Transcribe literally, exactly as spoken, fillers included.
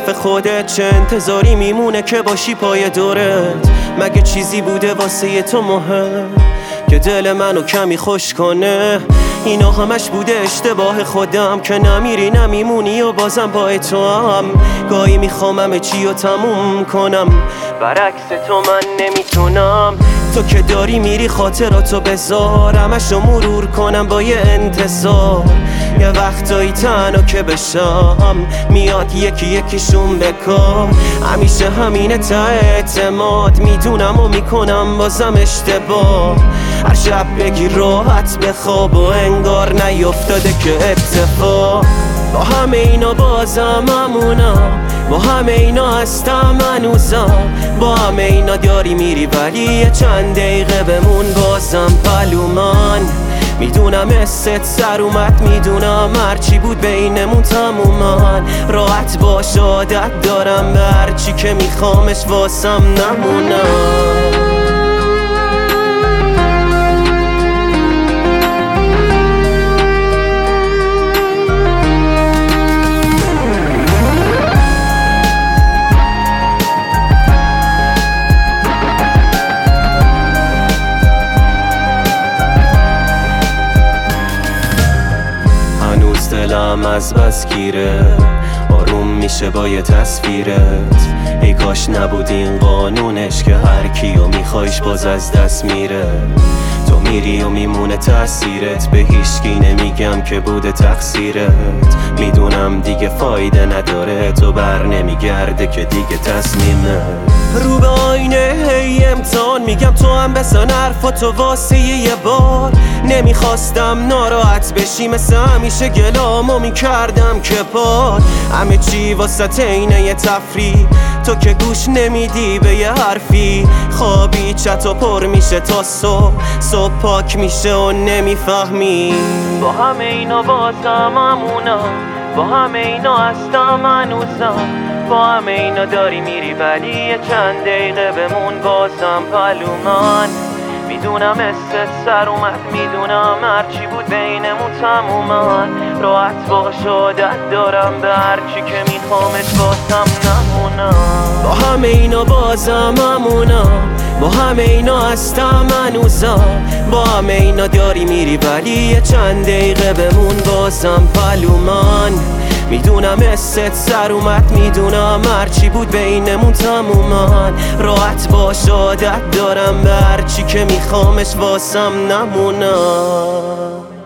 طرف خودت چه انتظاری میمونه که باشی پای دورت؟ مگه چیزی بوده واسه تو مهم که دل منو کمی خوش کنه؟ اینا همش بوده اشتباه خودم که نمیری نمیمونی و بازم پای تو هم. گاهی میخوام همه چی رو تموم کنم، برعکس تو من نمیتونم. تو که داری میری خاطراتو بذار، همشو مرور کنم با یه انتظار. یه وقتایی تنها که بشم میاد یکی یکیشون بکار. همیشه همینه تا اعتماد، میدونم و میکنم بازم اشتباه. هر شب بگی راحت بخواب و انگار نیفتاده که اتفاق. با همه اینا بازم همونم، با همه اینا هستم هنوزم. با همه اینا داری میری ولی یه چند دقیقه بمون بازم پلو من. میدونم حست سر اومد، میدونم هرچی بود بینمون تمومن. راحت باش عادت دارم به هرچی که میخوامش واسم نمونم. دلم از بس گیره، آروم میشه با یه تصویرت. ای کاش نبود این قانونش که هر کیو میخوایش باز از دست میره. تو میری و میمونه تأثیرت، به هیچکی نمیگم که بوده تقصیرت. میدونم دیگه فایده نداره، تو بر نمیگرده که دیگه تصمیمه. رو به آینه هی امتحان میگم تو هم بسن حرفاتو واسه یه بار. نمیخواستم ناراحت بشی، مثل همیشه گلامو میکردم که پاد. همه چی واسه اینه یه تفریح، تو که گوش نمیدی به یه حرفی. خوابی چطور پر میشه تا صبح، صبح پاک میشه و نمیفهمی. با همه اینا بازم همونم، با همه اینا هستم هنوزم. با همه اینا داری میری ولی یه چند دقیقه بمون بازم پلو من. میدونم حست سر اومد، میدونم هرچی بود بینمون تمومن. راحت باش عادت دارم به هرچی که میخوامش بازم نمونم. با همه اینا بازم همونم، با همه اینا هستم هنوزم. با همه اینا داری میری ولی یه چند دقیقه بمون بازم پلو من. میدونم حست سر اومد، میدونم هرچی بود بینمون تمومن. راحت باش عادت دارم به هرچی که میخوامش واسم نمونم.